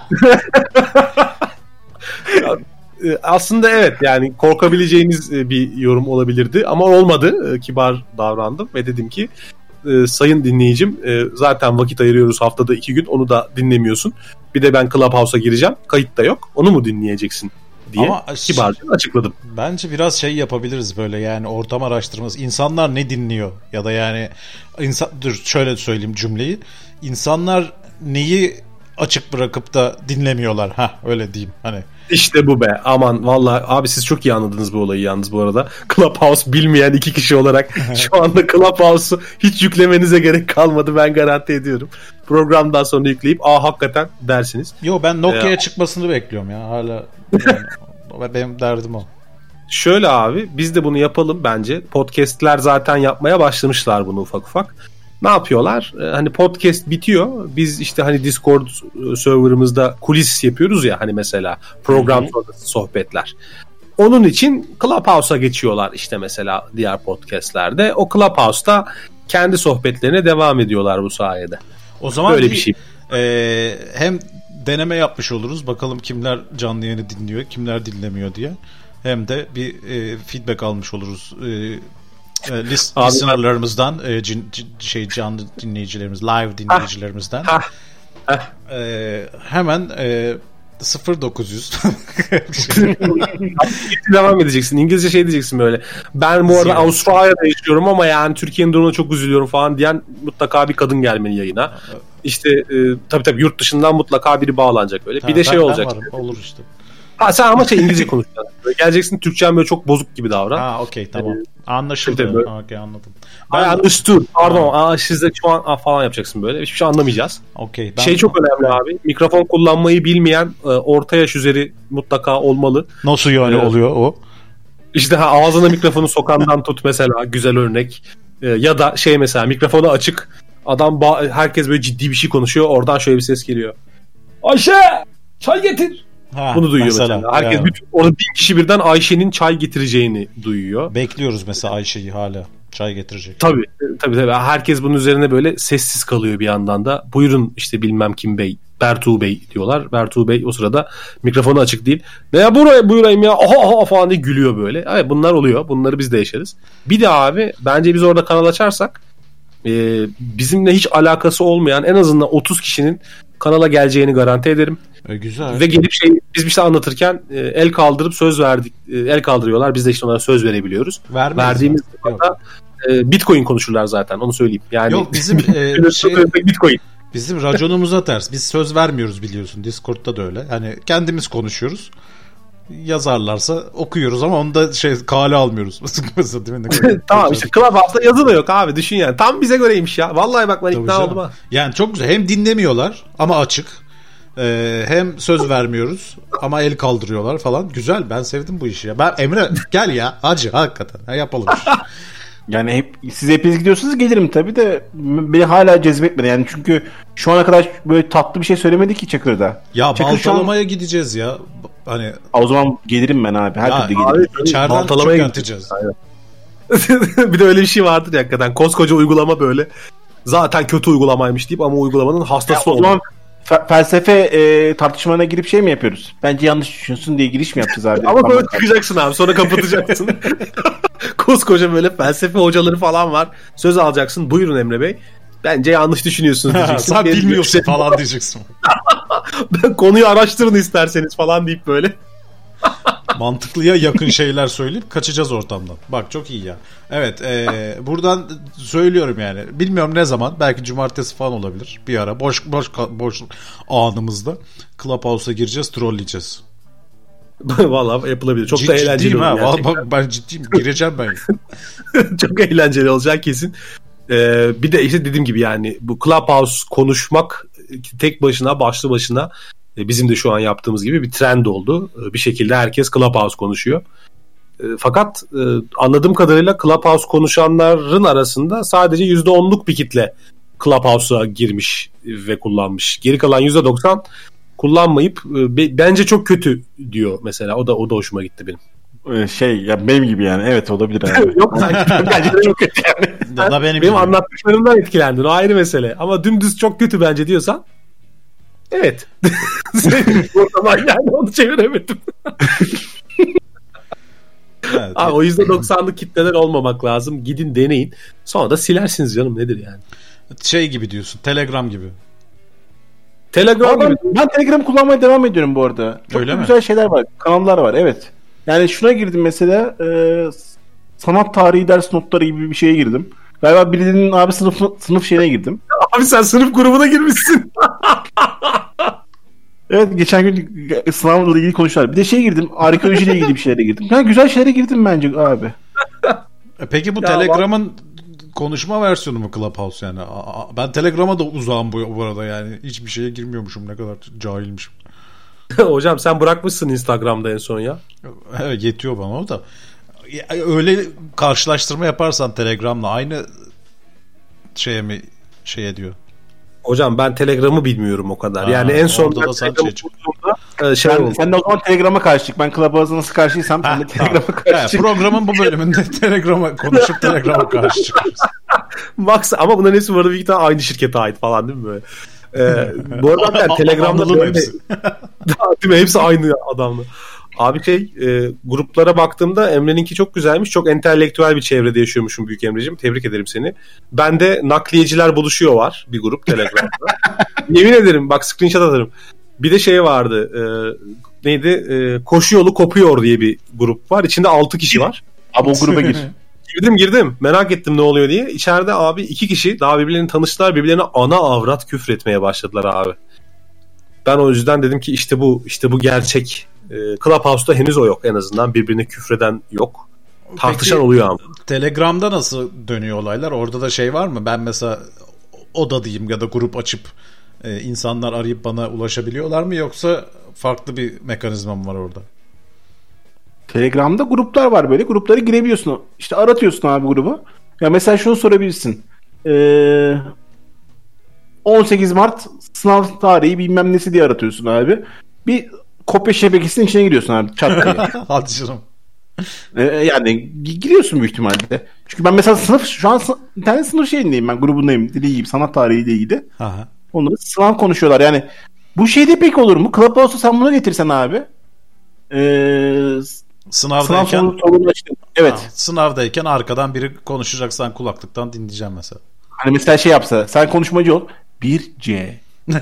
Aslında evet, yani korkabileceğiniz bir yorum olabilirdi ama olmadı. Kibar davrandım ve dedim ki sayın dinleyicim, zaten vakit ayırıyoruz haftada 2 gün, onu da dinlemiyorsun. Bir de ben Clubhouse'a gireceğim, kayıt da yok, onu mu dinleyeceksin diye kibarca açıkladım. Bence biraz şey yapabiliriz böyle, yani ortam araştırması. İnsanlar ne dinliyor ya da yani şöyle söyleyeyim cümleyi. İnsanlar neyi açık bırakıp da dinlemiyorlar. Öyle diyeyim hani. İşte bu be. Aman vallahi abi, siz çok iyi anladınız bu olayı yalnız bu arada. Clubhouse bilmeyen 2 kişi olarak şu anda Clubhouse'u hiç yüklemenize gerek kalmadı, ben garanti ediyorum. Programdan sonra yükleyip hakikaten dersiniz. Yo, ben Nokia'ya çıkmasını bekliyorum ya hala. Yani, benim derdim o. Şöyle abi, biz de bunu yapalım bence. Podcast'ler zaten yapmaya başlamışlar bunu ufak ufak. Ne yapıyorlar? Hani podcast bitiyor. Biz işte hani Discord serverımızda kulis yapıyoruz ya, hani mesela program sonrası sohbetler. Onun için Clubhouse'a geçiyorlar işte mesela diğer podcastlerde. O Clubhouse'da kendi sohbetlerine devam ediyorlar bu sayede. O zaman böyle bir şey. Hem deneme yapmış oluruz. Bakalım kimler canlı yayını dinliyor, kimler dinlemiyor diye. Hem de bir feedback almış oluruz. Listenerlarımızdan, canlı dinleyicilerimiz, live dinleyicilerimizden. Hemen 0900 devam edeceksin. İngilizce şey diyeceksin böyle. Ben bu arada Avustralya'da yaşıyorum ama yani Türkiye'nin durumuna çok üzülüyorum falan diyen mutlaka bir kadın gelmeli yayına. İşte tabii yurt dışından mutlaka biri bağlanacak böyle. Bir de şey olacak. Olur işte. Sen ama İngilizce konuşacaksın. Geleceksin, Türkçen böyle çok bozuk gibi davran. Okey, tamam. Anlaşıldı. Okey, anladım. Understood. Pardon. Siz de şu an falan yapacaksın böyle. Hiçbir şey anlamayacağız. Okey. Çok önemli abi. Mikrofon kullanmayı bilmeyen orta yaş üzeri mutlaka olmalı. Nasıl yani oluyor o? İşte ağzına mikrofonu sokandan tut mesela, güzel örnek. Ya da mesela mikrofonu açık. Adam herkes böyle ciddi bir şey konuşuyor. Oradan şöyle bir ses geliyor. Ayşe! Çay getir! Bunu duyuyor mesela. Herkes orada 1000 kişi birden Ayşe'nin çay getireceğini duyuyor. Bekliyoruz mesela Ayşe'yi hala çay getirecek. Tabii. Herkes bunun üzerine böyle sessiz kalıyor bir yandan da. Buyurun işte bilmem kim bey, Bertuğ Bey diyorlar. Bertuğ Bey o sırada mikrofonu açık değil. Ne buyurayım ya aha falan diye gülüyor böyle. Evet, bunlar oluyor. Bunları biz de yaşarız. Bir de abi bence biz orada kanal açarsak bizimle hiç alakası olmayan en azından 30 kişinin kanala geleceğini garanti ederim. Güzel. Ve gelip biz bir şey anlatırken el kaldırıp söz verdik. El kaldırıyorlar. Biz de işte onlara söz verebiliyoruz. Verdiğimiz zaman Bitcoin konuşurlar zaten. Onu söyleyeyim. Yani yok, bizim Bitcoin. Bizim raconumuza ters. Biz söz vermiyoruz biliyorsun. Discord'da da öyle. Hani kendimiz konuşuyoruz. Yazarlarsa okuyoruz ama onu da kale almıyoruz. Tamam işte Clubhouse'da yazı da yok abi, düşün yani. Tam bize göreymiş ya. Vallahi bak ben ikna oldum ha. Yani çok güzel. Hem dinlemiyorlar ama açık. Hem söz vermiyoruz ama el kaldırıyorlar falan. Güzel, ben sevdim bu işi ya. Emre gel ya, acı hakikaten. Yapalım. Yani siz hepiniz gidiyorsanız gelirim tabii de beni hala cezbetmedi yani çünkü şu ana kadar böyle tatlı bir şey söylemedi ki Çakır'da. Ya Çakır baltalamaya gideceğiz ya. Hani o zaman gelirim ben abi. Her türlü gelirim. Abi, içeriden baltalamaya çökerteceğiz. Bir de öyle bir şey vardır ya hakikaten. Koskoca uygulama böyle. Zaten kötü uygulamaymış deyip ama uygulamanın hastası o zaman felsefe tartışmalarına girip şey mi yapıyoruz? Bence yanlış düşünüyorsun diye giriş mi yapacağız abi? Ama sonra çıkacaksın abi. Sonra kapatacaksın. Koskoca böyle felsefe hocaları falan var. Söz alacaksın. Buyurun Emre Bey. Bence yanlış düşünüyorsunuz diyeceksin. Sen bilmiyorsun falan diyeceksin. Konuyu araştırın isterseniz falan deyip böyle. Mantıklıya yakın şeyler söyleyip kaçacağız ortamdan. Bak çok iyi ya. Evet buradan söylüyorum yani. Bilmiyorum ne zaman. Belki cumartesi falan olabilir. Bir ara boş anımızda Clubhouse'a gireceğiz, trolleyeceğiz. Vallahi yapılabilir. Çok da eğlenceli ciddiyim olur. Ha. Bak, ben ciddiyim. Gireceğim ben. Çok eğlenceli olacak kesin. Bir de işte dediğim gibi yani bu Clubhouse konuşmak tek başına başlı başına bizim de şu an yaptığımız gibi bir trend oldu. Bir şekilde herkes Clubhouse konuşuyor. Fakat anladığım kadarıyla Clubhouse konuşanların arasında sadece %10'luk bir kitle Clubhouse'a girmiş ve kullanmış. Geri kalan %90 kullanmayıp bence çok kötü diyor mesela. O da hoşuma gitti benim. Ya benim gibi yani. Evet olabilir abi. Yok bence de çok kötü yani. Da benim anlattıklarımdan etkilendin. O ayrı mesele. Ama dümdüz çok kötü bence diyorsan evet. O zaman yani onu çeviremedim. Evet. Abi, o %90'lık kitleler olmamak lazım. Gidin deneyin. Sonra da silersiniz canım nedir yani. Şey gibi diyorsun. Telegram gibi. Telegram gibi. Ben Telegram kullanmaya devam ediyorum bu arada. Çok Öyle mi? güzel şeyler var. Kanallar var evet. Yani şuna girdim mesela sanat tarihi ders notları gibi bir şeye girdim. Galiba birinin abi sınıf şeyine girdim. Abi sen sınıf grubuna girmişsin. Evet geçen gün sınavla ilgili konuştular. Bir de girdim. Arkeolojiyle ilgili bir şeylere girdim. Yani güzel şeylere girdim bence abi. Peki bu Telegram'ın konuşma versiyonu mu Clubhouse yani? Ben Telegram'a da uzağım bu arada yani. Hiçbir şeye girmiyormuşum. Ne kadar cahilmişim. Hocam sen bırakmışsın Instagram'da en son ya. Evet yetiyor bana o da. Öyle karşılaştırma yaparsan Telegram'la aynı şeye diyor. Hocam ben Telegram'ı bilmiyorum o kadar. Yani en son sen de o zaman Telegram'a karşıyık. Ben Clubhouse'a nasıl karşıysam sen de Telegram'a karşıyık. Programın bu bölümünde Telegram'a konuşup Telegram'a karşı çıkıyoruz. Max ama bunların hepsi bu arada bir iki tane aynı şirkete ait falan değil mi böyle? Bu arada yani Telegram'da böyle hepsi. değil mi? Hepsi aynı adamla. Abi gruplara baktığımda Emre'ninki çok güzelmiş. Çok entelektüel bir çevrede yaşıyormuşum Büyük Emre'cim. Tebrik ederim seni. Ben de nakliyeciler buluşuyor var bir grup Telegram'da. Yemin ederim bak screenshot atarım. Bir de vardı. Neydi? Koşu yolu kopuyor diye bir grup var. İçinde 6 kişi var. Abi o gruba gir. Girdim. Merak ettim ne oluyor diye. İçeride abi 2 kişi daha birbirlerini tanıştılar. Birbirlerine ana avrat küfür etmeye başladılar abi. Ben o yüzden dedim ki işte bu gerçek. Clubhouse'da henüz o yok en azından. Birbirine küfreden yok. Tartışan oluyor ama. Telegram'da nasıl dönüyor olaylar? Orada da var mı? Ben mesela oda diyeyim ya da grup açıp insanlar arayıp bana ulaşabiliyorlar mı? Yoksa farklı bir mekanizma mı var orada? Telegram'da gruplar var böyle. Gruplara girebiliyorsun. İşte aratıyorsun abi grubu. Ya mesela şunu sorabilirsin. 18 Mart sınav tarihi bilmem nesi diye aratıyorsun abi. Bir kopya şebekesinin içine giriyorsun abi. Çat diye. Hadi canım. Yani giriyorsun büyük ihtimalle. Çünkü ben mesela şu an internet sınıf şeyindeyim ben grubundayım. Dediği gibi sanat tarihiyle ilgili. Aha. Onları sınav konuşuyorlar. Yani bu şeyde pek olur mu? Clubhouse'da sen bunu getirsen abi. Sınavdayken evet. Sınavdayken arkadan biri konuşacaksan kulaklıktan dinleyeceğim mesela. Hani mesela yapsa sen konuşmacı ol. 1C 2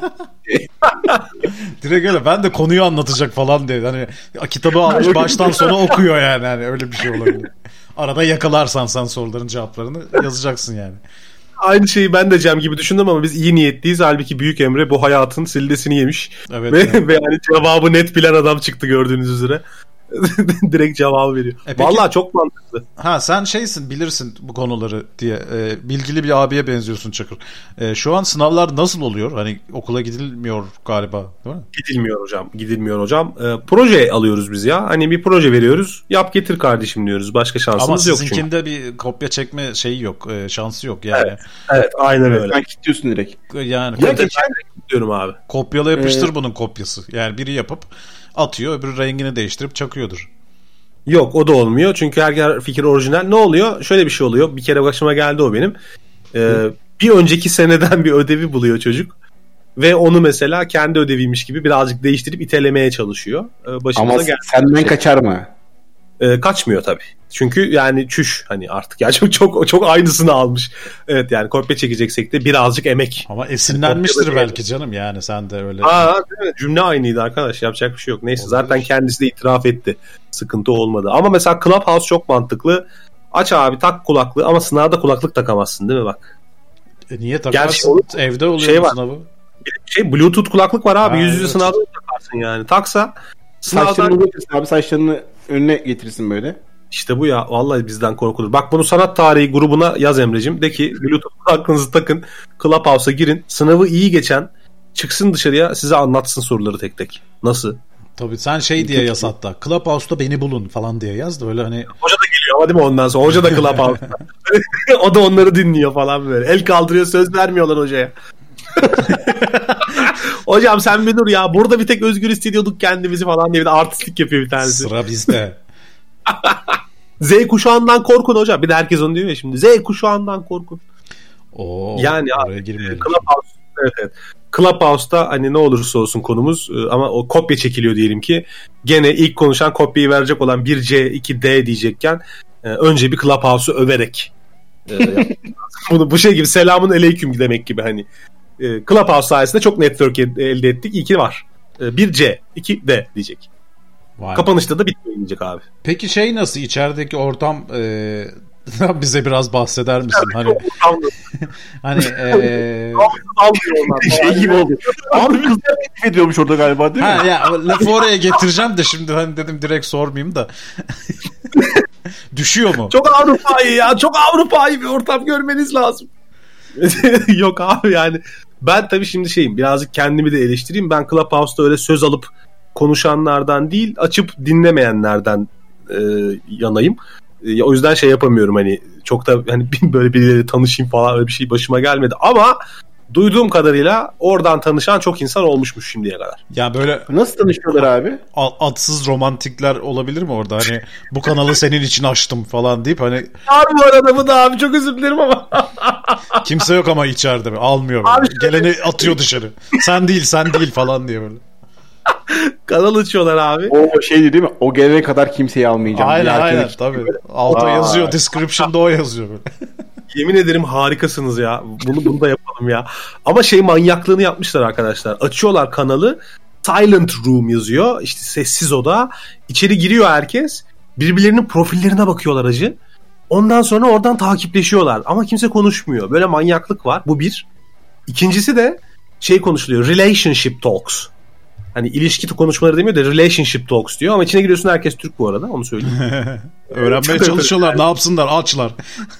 Direkt öyle ben de konuyu anlatacak falan diye. Hani kitabı almış baştan sona okuyor yani. Hani öyle bir şey olabilir. Arada yakalarsan sen soruların cevaplarını yazacaksın yani. Aynı şeyi ben de Cem gibi düşündüm ama biz iyi niyetliyiz. Halbuki Büyük Emre bu hayatın sildesini yemiş. Evet, ve yani cevabı net bilen adam çıktı gördüğünüz üzere. Direkt cevabı veriyor. Peki, vallahi çok mantıklı. Sen şeysin, bilirsin bu konuları diye. Bilgili bir abiye benziyorsun Çakır. Şu an sınavlar nasıl oluyor? Hani okula gidilmiyor galiba, değil mi? Gidilmiyor hocam. Proje alıyoruz biz ya. Hani bir proje veriyoruz. Yap getir kardeşim diyoruz. Başka şansımız yok çünkü. Ama sizinkinde bir kopya çekme şeyi yok. Şansı yok yani. Evet aynen öyle. Ben kilitliyorsun direkt. Yani Ya geçen diyorum abi. Kopyala yapıştır bunun kopyası. Yani biri yapıp atıyor, öbürü rengini değiştirip çakıyordur. Yok, o da olmuyor. Çünkü her fikir orijinal. Ne oluyor? Şöyle bir şey oluyor. Bir kere başıma geldi o benim. Bir önceki seneden bir ödevi buluyor çocuk. Ve onu mesela kendi ödeviymiş gibi birazcık değiştirip itelemeye çalışıyor. Ama senden kaçar mı? Kaçmıyor tabii. Çünkü yani çüş hani artık ya çok aynısını almış. Evet, yani kopya çekeceksek de birazcık emek. Ama esinlenmiştir belki canım, yani sen de öyle. Değil mi? Cümle aynıydı arkadaş, yapacak bir şey yok. Neyse, zaten kendisi de itiraf etti. Sıkıntı olmadı. Ama mesela Clubhouse çok mantıklı. Aç abi, tak kulaklığı, ama sınavda kulaklık takamazsın değil mi bak? Niye takarsın? Evde oluyor sınavı. Bluetooth kulaklık var abi. Yüz yüze sınavda takarsın yani. Taksa saçlarını getirsin abi, saçlarını önüne getirsin böyle. İşte bu ya, vallahi bizden korkulur. Bak, bunu sanat tarihi grubuna yaz Emre'cim. De ki Bluetooth kulaklığınızı takın, Clubhouse'a girin, sınavı iyi geçen çıksın dışarıya, size anlatsın soruları tek tek. Nasıl? Tabii sen diye yaz hatta. Clubhouse'da beni bulun falan diye yaz da öyle hani. Hoca da geliyor ama değil mi ondan sonra? Hoca da Clubhouse'da. O da onları dinliyor falan böyle. El kaldırıyor, söz vermiyorlar hocaya. Hocam sen bir dur ya. Burada bir tek özgür hissediyorduk kendimizi falan diye bir de artistlik yapıyor bir tanesi. Sıra bizde. Z kuşağından korkun hocam. Bir de herkes onu diyor ya şimdi. Z kuşağından korkun. Yani oraya girmeyelim. Evet. Clubhouse'da hani ne olursa olsun konumuz, ama o kopya çekiliyor diyelim ki. Gene ilk konuşan kopyayı verecek olan 1C 2D diyecekken önce bir Clubhouse'u överek bunu bu şey gibi, selamun aleyküm demek gibi hani. Clubhouse sayesinde çok network elde ettik. İyi ki var. 1C 2D diyecek. Vay. Kapanışta da bitmiyor diyecek abi. Peki nasıl, içerideki ortam bize biraz bahseder misin? Hani şey gibi oldu. Abi kızlar teklif ediyormuş orada galiba, değil mi? Ya lafı oraya getireceğim de şimdi hani dedim direkt sormayayım da. Düşüyor mu? Çok Avrupa'yı ya. Çok Avrupa'yı bir ortam görmeniz lazım. Yok abi, yani ben tabii şimdi birazcık kendimi de eleştireyim. Ben Clubhouse'da öyle söz alıp konuşanlardan değil, açıp dinlemeyenlerden yanayım. O yüzden yapamıyorum, hani çok da hani böyle birileriyle tanışayım falan, öyle bir şey başıma gelmedi. Ama duyduğum kadarıyla oradan tanışan çok insan olmuşmuş şimdiye kadar. Ya böyle nasıl tanışıyorlar abi? Adsız romantikler olabilir mi orada? Hani bu kanalı senin için açtım falan deyip hani. Var bu arada, bu da abi, çok özür dilerim ama. Kimse yok ama içeride almıyor böyle. Geleni atıyor dışarı. Sen değil falan diye böyle. Kanal açıyorlar abi. O değil mi? O gelene kadar kimseyi almayacağım. Aynen tabii. Altta yazıyor, description'da o yazıyor böyle. Yemin ederim harikasınız ya. Bunu da yapalım ya. Ama manyaklığını yapmışlar arkadaşlar. Açıyorlar kanalı. Silent Room yazıyor. İşte sessiz oda. İçeri giriyor herkes. Birbirlerinin profillerine bakıyorlar hacı. Ondan sonra oradan takipleşiyorlar. Ama kimse konuşmuyor. Böyle manyaklık var. Bu bir. İkincisi de konuşuluyor. Relationship Talks. Hani ilişki konuşmaları demiyor da relationship talks diyor, ama içine giriyorsun, herkes Türk bu arada, onu söyleyeyim. Öğrenmeye çalışıyorlar, ne yapsınlar, açlar.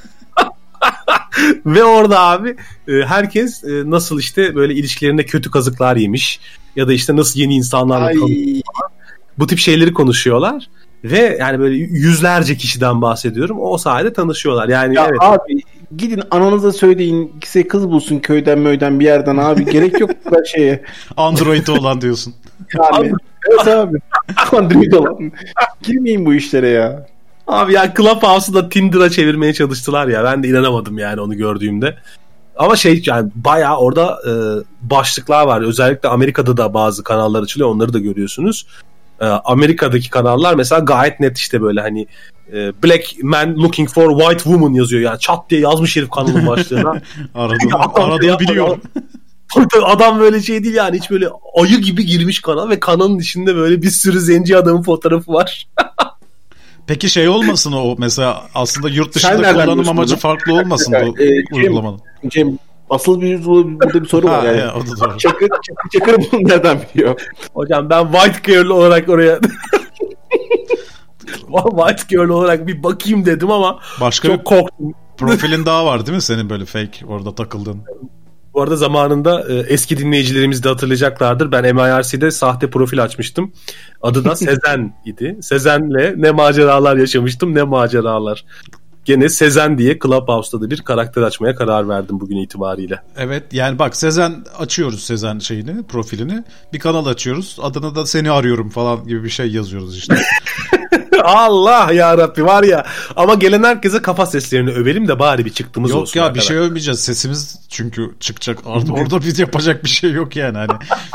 Ve orada abi herkes nasıl böyle ilişkilerinde kötü kazıklar yemiş ya da nasıl yeni insanlarla tanışıyor, bu tip şeyleri konuşuyorlar. Ve yani böyle yüzlerce kişiden bahsediyorum, o sayede tanışıyorlar. Yani ya evet. Abi gidin ananıza söyleyin, size kız bulsun köyden bir yerden abi, gerek yok bu şeye. Android'de olan diyorsun. Yani evet abi. Android olan. Girmeyin bu işlere ya. Abi ya Clubhouse'u da Tinder'a çevirmeye çalıştılar ya. Ben de inanamadım yani onu gördüğümde. Ama yani bayağı orada başlıklar var. Özellikle Amerika'da da bazı kanallar açılıyor. Onları da görüyorsunuz. Amerika'daki kanallar mesela gayet net böyle hani Black Man Looking for White Woman yazıyor. Yani çat diye yazmış herif kanalın başlığına. Aradığını biliyorum. Adam böyle değil yani, hiç böyle ayı gibi girmiş kanal ve kanalın içinde böyle bir sürü zenci adamın fotoğrafı var. Peki olmasın o mesela, aslında yurt dışında kullanım amacı farklı olmasın bu uygulamanın? Cem, asıl burada bir soru var yani. Ya, Çakır bunu nereden biliyor? Hocam ben white girl olarak oraya White Girl olarak bir bakayım dedim ama başka çok korktum. Profilin daha var değil mi senin böyle fake orada takıldın? Bu arada zamanında eski dinleyicilerimiz de hatırlayacaklardır. Ben MIRC'de sahte profil açmıştım. Adı da Sezen idi. Sezen'le ne maceralar yaşamıştım, ne maceralar. Gene Sezen diye Clubhouse'da da bir karakter açmaya karar verdim bugün itibariyle. Evet, yani bak Sezen açıyoruz, Sezen şeyini, profilini. Bir kanal açıyoruz. Adına da seni arıyorum falan gibi bir şey yazıyoruz işte. Allah ya Rabbi var ya. Ama gelen herkese kafa seslerini övelim de bari bir çıktığımız yok olsun. Yok ya, bir şey övmeyeceğiz. Sesimiz çünkü çıkacak. Orada biz yapacak bir şey yok yani hani.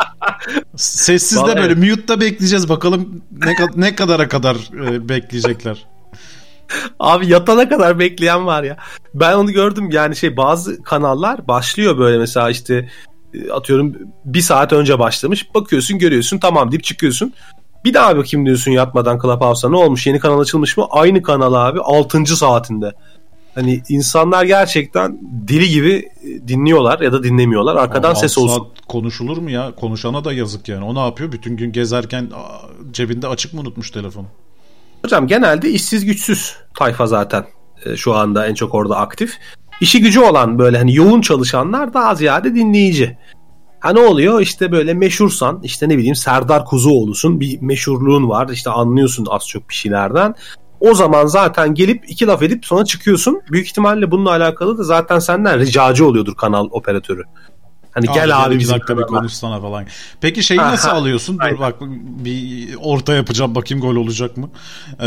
Sessiz de böyle mute'da bekleyeceğiz. Bakalım ne kadara kadar bekleyecekler. Abi yatana kadar bekleyen var ya. Ben onu gördüm yani bazı kanallar başlıyor böyle mesela işte atıyorum 1 saat önce başlamış. Bakıyorsun, görüyorsun, tamam deyip çıkıyorsun. Bir daha bakayım diyorsun yatmadan Clubhouse'a, ne olmuş, yeni kanal açılmış mı? Aynı kanal abi 6. saatinde. Hani insanlar gerçekten deli gibi dinliyorlar ya da dinlemiyorlar. Arkadan ses olsun. Saat konuşulur mu ya? Konuşana da yazık yani. O ne yapıyor? Bütün gün gezerken cebinde açık mı unutmuş telefonu? Hocam genelde işsiz güçsüz tayfa zaten şu anda en çok orada aktif. İşi gücü olan böyle hani yoğun çalışanlar daha ziyade dinleyici. Ha ne oluyor? İşte böyle meşhursan, işte ne bileyim Serdar Kuzuoğlu'sun, bir meşhurluğun var, işte anlıyorsun az çok bir şeylerden. O zaman zaten gelip 2 laf edip sonra çıkıyorsun. Büyük ihtimalle bununla alakalı da zaten senden ricacı oluyordur kanal operatörü. Hani gel abi 2 dakika bir konuşsana falan. Peki şeyi nasıl alıyorsun? Dur bak, bir orta yapacağım, bakayım gol olacak mı?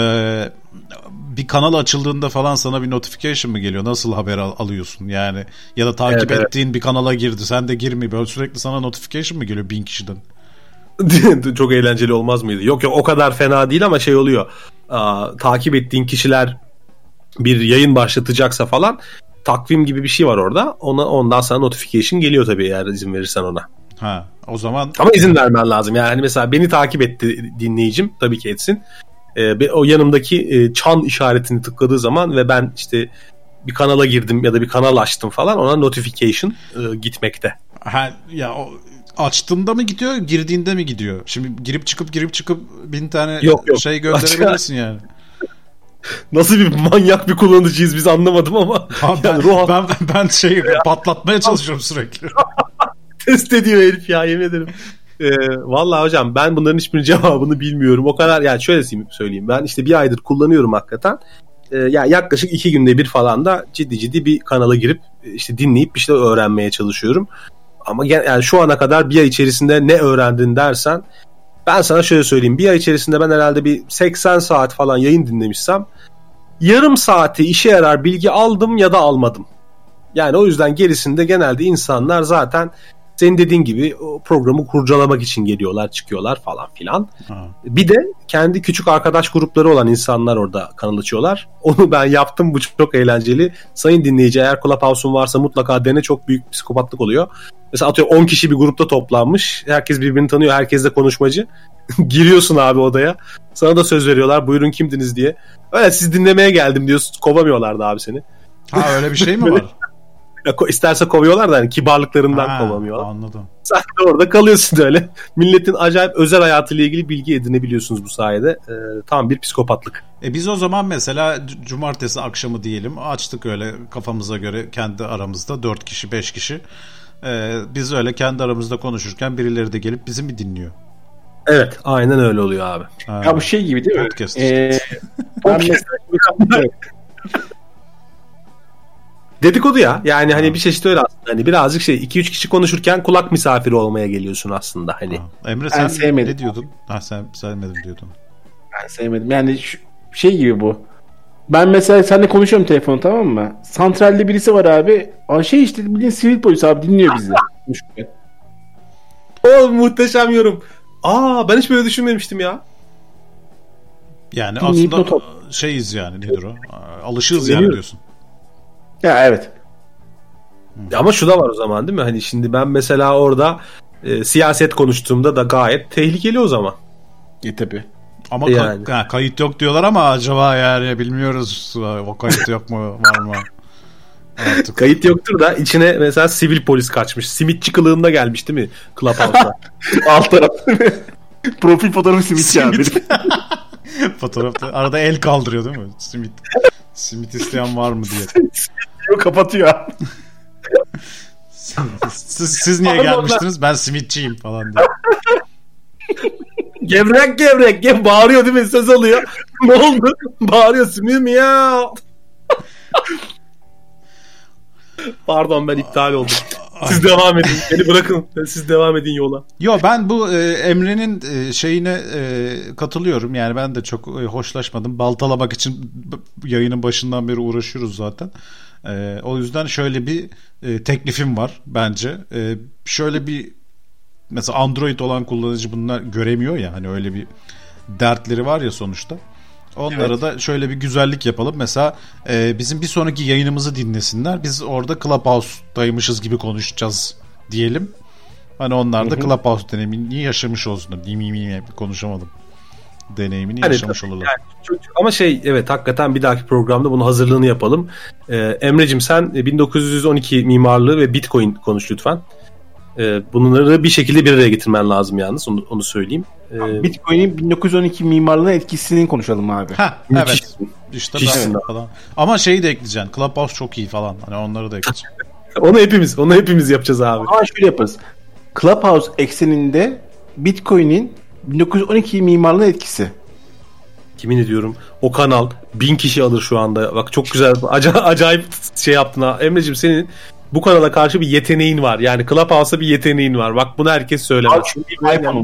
Bir kanal açıldığında falan sana bir notification mı geliyor? Nasıl haber alıyorsun yani? Ya da takip ettiğin bir kanala girdi, sen de girme, böyle sürekli sana notification mı geliyor 1000 kişiden? Çok eğlenceli olmaz mıydı? Yok o kadar fena değil ama oluyor. Takip ettiğin kişiler bir yayın başlatacaksa falan takvim gibi bir şey var orada. Ondan sonra notification geliyor tabii eğer izin verirsen ona. Ha, o zaman. Ama izin vermen lazım. Yani mesela beni takip etti dinleyicim, tabii ki etsin. O yanımdaki çan işaretini tıkladığı zaman ve ben işte bir kanala girdim ya da bir kanal açtım falan, ona notification gitmekte. Ha ya, o açtığında mı gidiyor, girdiğinde mi gidiyor? Şimdi girip çıkıp 1000 tane yok. Şey gönderebilirsin yani. Nasıl bir manyak bir kullanıcıyız biz, anlamadım ama. Ben şeyi patlatmaya çalışıyorum sürekli. Test ediyor herif ya, yemin ederim. Vallahi hocam ben bunların hiçbirinin cevabını bilmiyorum. O kadar yani, şöyle söyleyeyim. Ben işte 1 aydır kullanıyorum hakikaten. Yani yaklaşık 2 günde bir falan da ciddi bir kanala girip işte dinleyip bir şeyler öğrenmeye çalışıyorum. Ama yani şu ana kadar 1 ay içerisinde ne öğrendin dersen, ben sana şöyle söyleyeyim. 1 ay içerisinde ben herhalde bir 80 saat falan yayın dinlemişsem, yarım saati işe yarar bilgi aldım ya da almadım. Yani o yüzden gerisinde genelde insanlar zaten senin dediğin gibi o programı kurcalamak için geliyorlar, çıkıyorlar falan filan. Bir de kendi küçük arkadaş grupları olan insanlar orada kanal açıyorlar. Onu ben yaptım, bu çok eğlenceli. Sayın dinleyici, eğer Clubhouse'un varsa mutlaka dene, çok büyük psikopatlık oluyor. Mesela atıyorum 10 kişi bir grupta toplanmış. Herkes birbirini tanıyor, herkes de konuşmacı. Giriyorsun abi odaya. Sana da söz veriyorlar, buyurun kimdiniz diye. Öyle siz dinlemeye geldim diyorsun, kovamıyorlardı abi seni. Ha, öyle bir şey mi var? İsterse kovuyorlar da hani kibarlıklarından kovamıyorlar. Anladım. Sen de orada kalıyorsun öyle. Milletin acayip özel hayatıyla ilgili bilgi edinebiliyorsunuz bu sayede. Tam bir psikopatlık. Biz o zaman mesela cumartesi akşamı diyelim, açtık öyle kafamıza göre kendi aramızda 4 kişi 5 kişi. Biz öyle kendi aramızda konuşurken birileri de gelip bizi mi dinliyor? Evet, aynen öyle oluyor abi. Ya bu şey gibi değil mi? Podcast. Dedikodu ya. Yani hani bir çeşit öyle aslında. Hani birazcık 2-3 kişi konuşurken kulak misafiri olmaya geliyorsun aslında hani. Emre sen sevmedim. Ne diyordun? Sen sevmedim diyordun. Ben sevmedim. Yani şey gibi bu. Ben mesela seninle konuşuyorum telefonu, tamam mı? Santralde birisi var abi. İşte bildiğin sivil polis abi, dinliyor bizi. O muhteşem yorum. Ben hiç böyle düşünmemiştim ya. Yani aslında şeyiz yani, nedir o? Alışığız yani diyorsun. Ya evet. Ama şu da var o zaman değil mi? Hani şimdi ben mesela orada siyaset konuştuğumda da gayet tehlikeli o zaman. Tabii. Ama yani. Kayıt yok diyorlar ama acaba yani bilmiyoruz, o kayıt yok mu, var mı? Artık. Kayıt yoktur da içine mesela sivil polis kaçmış. Simitçi kılığında gelmiş değil mi Clubhouse'da? Alt taraf. Profil fotoğrafı simitçi abi. Fotoğrafta arada el kaldırıyor değil mi? Simit isteyen var mı diye. Kapatıyor. Siz niye gelmiştiniz? Ben simitçiyim falan diye. Gevrek bağırıyor değil mi? Söz alıyor. Ne oldu? Bağırıyor simim ya. Pardon ben iptal oldum. Siz devam edin. Beni bırakın. Siz devam edin yola. Yo ben bu Emre'nin şeyine katılıyorum. Yani ben de çok hoşlaşmadım. Baltalamak için yayının başından beri uğraşıyoruz zaten. O yüzden şöyle bir teklifim var bence. Şöyle bir mesela Android olan kullanıcı bunlar göremiyor ya. Hani öyle bir dertleri var ya sonuçta. Onlara da şöyle bir güzellik yapalım. Mesela bizim bir sonraki yayınımızı dinlesinler. Biz orada Clubhouse'daymışız gibi konuşacağız diyelim. Hani onlar da Clubhouse deneyimini yaşamış olsunlar. Konuşamadım. Deneyimini yaşamış olurlar. Yani, ama evet hakikaten bir dahaki programda bunun hazırlığını yapalım. Emre'cim sen 1912 mimarlığı ve Bitcoin konuş lütfen. Bunları bir şekilde bir araya getirmen lazım yalnız. Onu söyleyeyim. Bitcoin'in 1912 mimarlığına etkisini konuşalım abi. Evet. İşte falan. Ama şeyi de ekleyeceksin. Clubhouse çok iyi falan. Hani onları da ekleyeceksin. onu hepimiz yapacağız abi. Ama şöyle yaparız. Clubhouse ekseninde Bitcoin'in 1912 mimarlığına etkisi. Kimin ediyorum? O kanal 1000 kişi alır şu anda. Bak çok güzel. Acayip şey yaptın ha. Emre'cim senin bu kanala karşı bir yeteneğin var. Yani Clubhouse'a bir yeteneğin var. Bak bunu herkes söylemez. iPhone'um.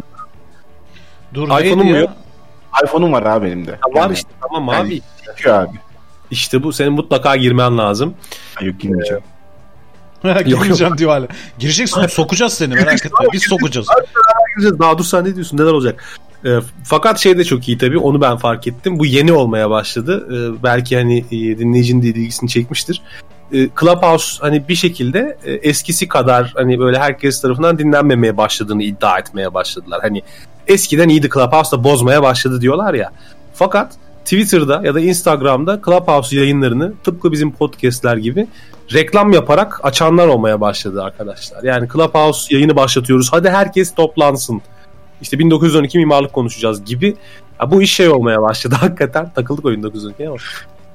iPhone'um mu yok? iPhone'um var abi benim de. Ya var işte tamam abi. Abi. İşte bu senin mutlaka girmen lazım. Yok girmeyeceğim. Girmeyeceğim diyor hala. Gireceksin sokacağız seni merak etme. Biz sokacağız. Daha dur sen ne diyorsun neler olacak? Fakat şey de çok iyi tabii onu ben fark ettim. Bu yeni olmaya başladı. Belki hani dinleyicinin de ilgisini çekmiştir. Clubhouse hani bir şekilde eskisi kadar hani böyle herkes tarafından dinlenmemeye başladığını iddia etmeye başladılar. Hani eskiden iyiydi Clubhouse da bozmaya başladı diyorlar ya. Fakat Twitter'da ya da Instagram'da Clubhouse yayınlarını tıpkı bizim podcastler gibi reklam yaparak açanlar olmaya başladı arkadaşlar. Yani Clubhouse yayını başlatıyoruz. Hadi herkes toplansın. İşte 1912 mimarlık konuşacağız gibi. Ya bu iş şey olmaya başladı hakikaten. Takıldık oyun 1912 ama.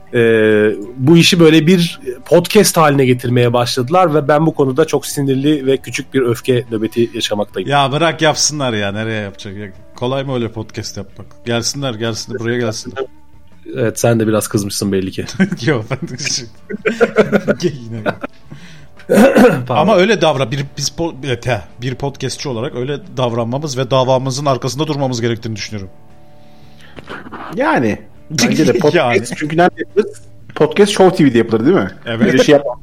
Bu işi böyle bir podcast haline getirmeye başladılar ve ben bu konuda çok sinirli ve küçük bir öfke nöbeti yaşamaktayım. Ya bırak yapsınlar ya nereye yapacak? Ya, kolay mı öyle podcast yapmak? Gelsinler buraya gelsinler. Evet sen de biraz kızmışsın belli ki. Yok ben de yine. Ama öyle bir podcastçi olarak öyle davranmamız ve davamızın arkasında durmamız gerektiğini düşünüyorum. Yani bence de podcast yani. Çünkü nerede yapılır? Podcast Show TV'de yapılır değil mi? Evet. Böyle şey yapalım.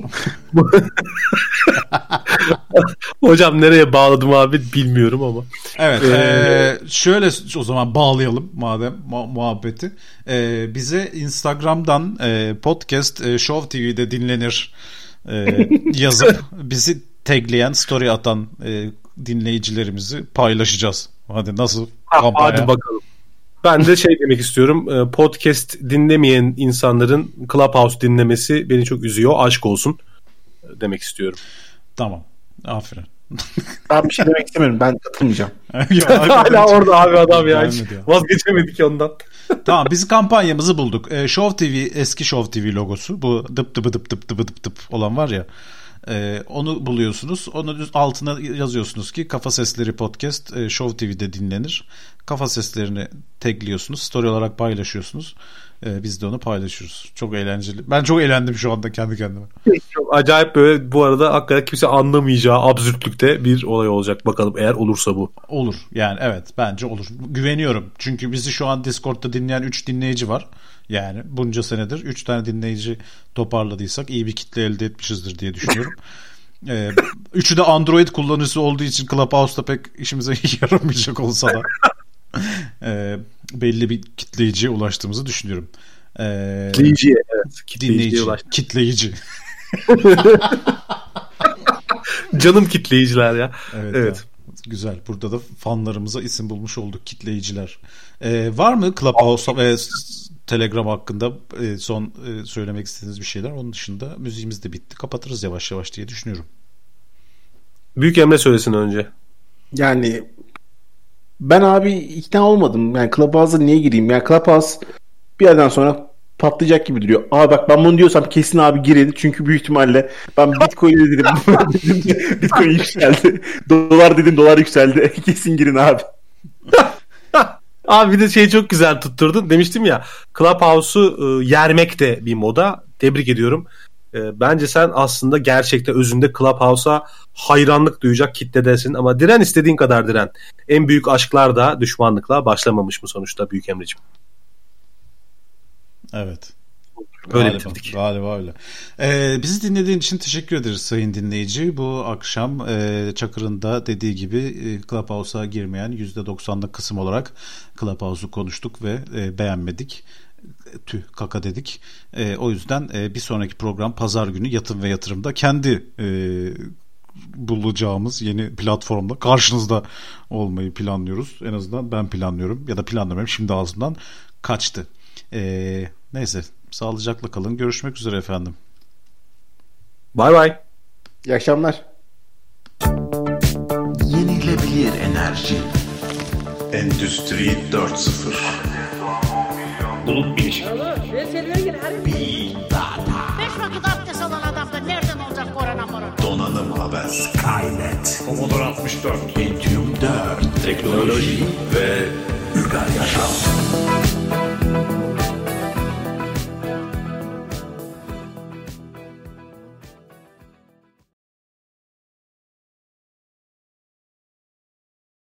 Hocam nereye bağladım abi bilmiyorum ama. Evet. Şöyle o zaman bağlayalım madem muhabbeti. Bize Instagram'dan podcast Show TV'de dinlenir yazıp bizi tagleyen, story atan dinleyicilerimizi paylaşacağız. Hadi nasıl kampanya? Hadi bakalım. Ben de şey demek istiyorum. Podcast dinlemeyen insanların Clubhouse dinlemesi beni çok üzüyor. Aşk olsun demek istiyorum. Tamam. Aferin. Ben bir şey demek istemiyorum. Ben katılmayacağım. Hala orada abi adam ya. Vazgeçemedik ondan. Tamam biz kampanyamızı bulduk. Show TV eski Show TV logosu. Bu dıp dıp olan var ya. Onu buluyorsunuz. Onun altına yazıyorsunuz ki Kafa Sesleri Podcast Show TV'de dinlenir. Kafa seslerini tagliyorsunuz. Story olarak paylaşıyorsunuz. Biz de onu paylaşıyoruz. Çok eğlenceli. Ben çok eğlendim şu anda kendi kendime. Çok acayip böyle bu arada hakikaten kimse anlamayacağı absürtlükte bir olay olacak. Bakalım eğer olursa bu. Olur. Yani evet bence olur. Güveniyorum. Çünkü bizi şu an Discord'da dinleyen 3 dinleyici var. Yani bunca senedir 3 tane dinleyici toparladıysak iyi bir kitle elde etmişizdir diye düşünüyorum. Üçü de Android kullanıcısı olduğu için Clubhouse'da pek işimize yaramayacak olsa da belli bir kitleyiciye ulaştığımızı düşünüyorum. Kitleyiciye evet. Kitleyici. Canım kitleyiciler ya. Evet. Ya. Güzel. Burada da fanlarımıza isim bulmuş olduk kitleyiciler. Var mı Clubhouse ve Telegram hakkında son söylemek istediğiniz bir şeyler? Onun dışında müziğimiz de bitti. Kapatırız yavaş yavaş diye düşünüyorum. Büyük Emre söylesin önce. Yani Ben abi ikna olmadım. Yani Clubhouse'a niye gireyim? Yani Clubhouse bir yerden sonra patlayacak gibi duruyor. Abi bak ben bunu diyorsam kesin abi girin. Çünkü büyük ihtimalle ben Bitcoin'e dedim. Bitcoin yükseldi. Dolar dedim, dolar yükseldi. Kesin girin abi. Abi bir de şey çok güzel tutturdun. Demiştim ya, Clubhouse'u yermek de bir moda. Tebrik ediyorum. Bence sen aslında gerçekten özünde Clubhouse'a hayranlık duyacak kitledesin. Ama diren, istediğin kadar diren. En büyük aşklar da düşmanlıkla başlamamış mı sonuçta Büyük Emre'ciğim? Evet. Öyle bitirdik. Galiba öyle. Bizi dinlediğin için teşekkür ederiz sayın dinleyici. Bu akşam Çakır'ın da dediği gibi Clubhouse'a girmeyen %90'lık kısım olarak Clubhouse'u konuştuk ve beğenmedik. Tüh kaka dedik. O yüzden bir sonraki program pazar günü yatın ve yatırımda kendi bulacağımız yeni platformda karşınızda olmayı planlıyoruz. En azından ben planlıyorum ya da planlamıyorum. Şimdi ağzımdan kaçtı. Neyse, sağlıcakla kalın. Görüşmek üzere efendim. Bay bay. İyi akşamlar. Yenilebilir enerji. Endüstri 4.0. Bulut bilişim. Big Data. 5 vakit abdest alan adamda nereden olacak korona morona? Donanım haber. Skynet. Commodore 64. Pentium 4. Teknoloji Ve Uygar Yaşam.